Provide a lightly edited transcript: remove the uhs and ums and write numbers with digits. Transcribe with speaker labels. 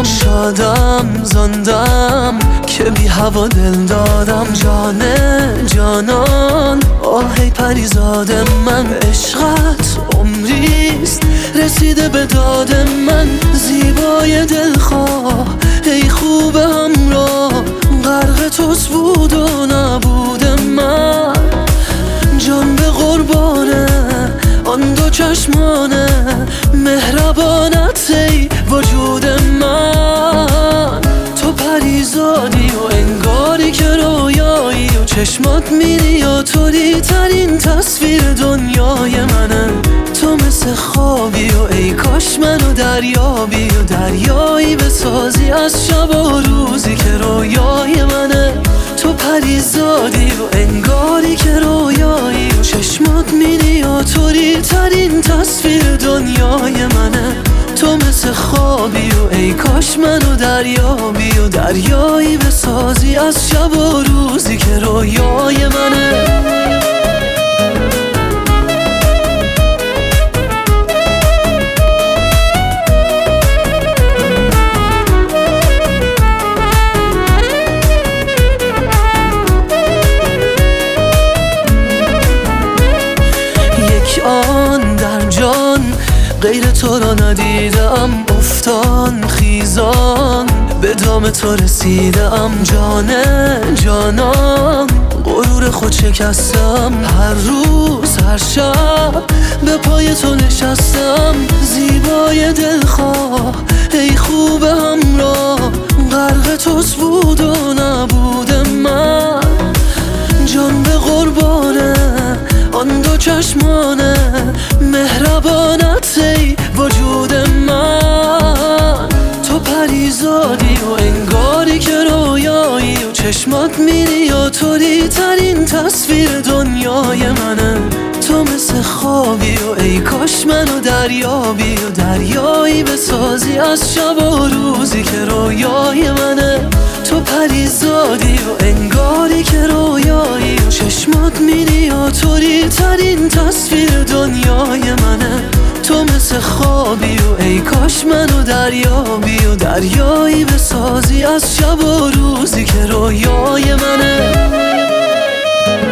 Speaker 1: دادم، شادم زندم که بی هوا دل دادم. جانان آهی پریزاد من، عشقت عمریست رسیده به داد من. زیبای دلخواه ای خوب همراه، غرق توست بود و نبود من. جان به قربانه آن دو چشمانه، مهربانت ای وجود من. تو پریزادی و انگاری که رویایی، و چشمات میری و توری ترین تصویر دنیای منه. تو مثل خوابی و ای کاش منو دریابی، و دریایی بسازی از شب و روزی که رویای منه. تو پریزادی و انگاری که رویایی، و چشمات میری و توری ترین تصویر دنیای منه. تو مثل خوابی و ای کاش منو دریابی، و دریایی بسازی از شب و روزی که رویای منه. آن در جان غیر تو را ندیدم، افتان خیزان به دام تو رسیدم. جانان غرور خود شکستم، هر روز هر شب به پای تو نشستم. زیبای دلخواه ای خوب همراه، غرق توست بود و نبود من. جان به قربانه آن دو چشمانه، مهربانت ای وجود من. تو پریزادی و انگاری که رویایی، و چشمات میری و توری ترین تصویر دنیای منه. تو مثل خوابی و ای کاش منو دریابی، و دریایی بسازی از شب و روزی که رویای منه. تو پریزادی و انگاری که رویایی، و چشمات میری و توری ترین تصویر دنیای منه. تو مثل خوابی و ای کاش منو دریابی، و دریایی بسازی از شب و روزی که رویای منه.